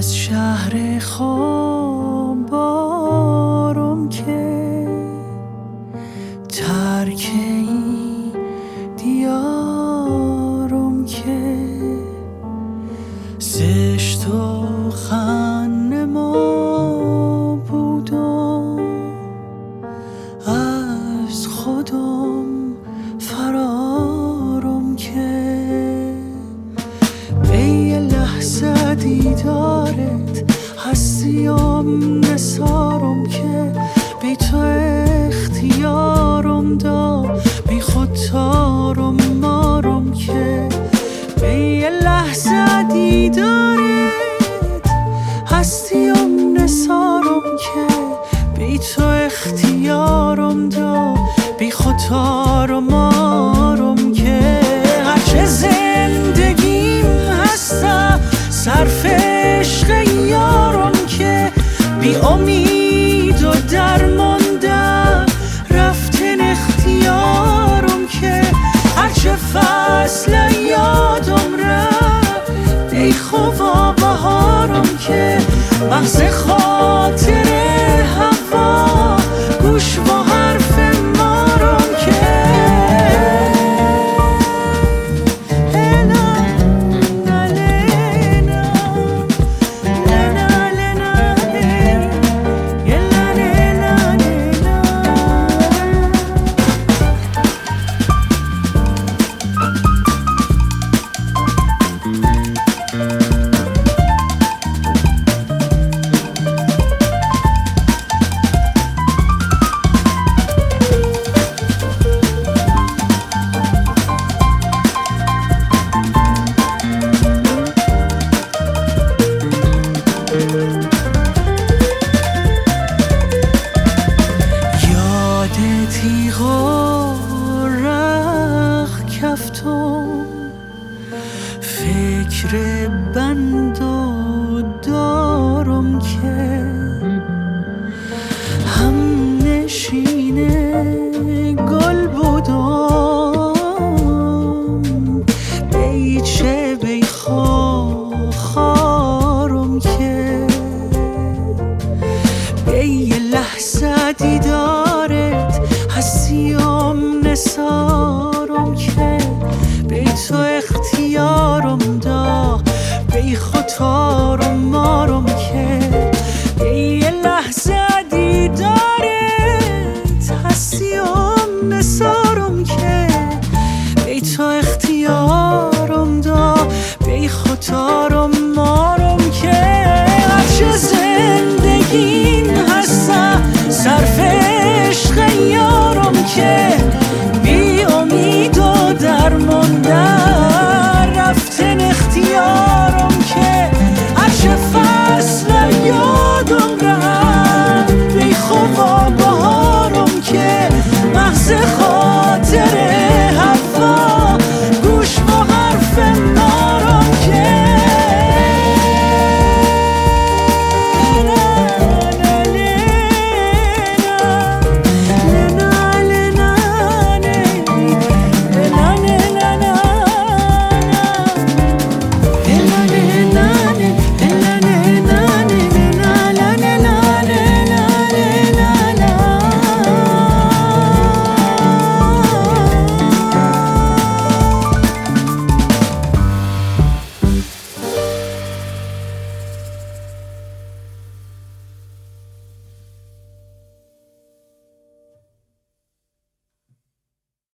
از شهر خوابارم که ترک این دیارم که زشت و خنما بودم از خودم فرارم که به یه لحظه دیدارت هستیم نثارم که بی تو اختیارم دا بی خود تارم مارم که به یه لحظه دیدارت هستیم نثارم که بی تو اختیارم دا بی خود تارم مارم که هرچه زندگیم هسته صرف عشق یارم که بی امید و درمانده رفتن اختیارم که هرچه فصل یادم رفت ای خوبا بهارم که مغز خاطر هوا گوش و حرف مارم که تیغا رخ کفتم فکر بند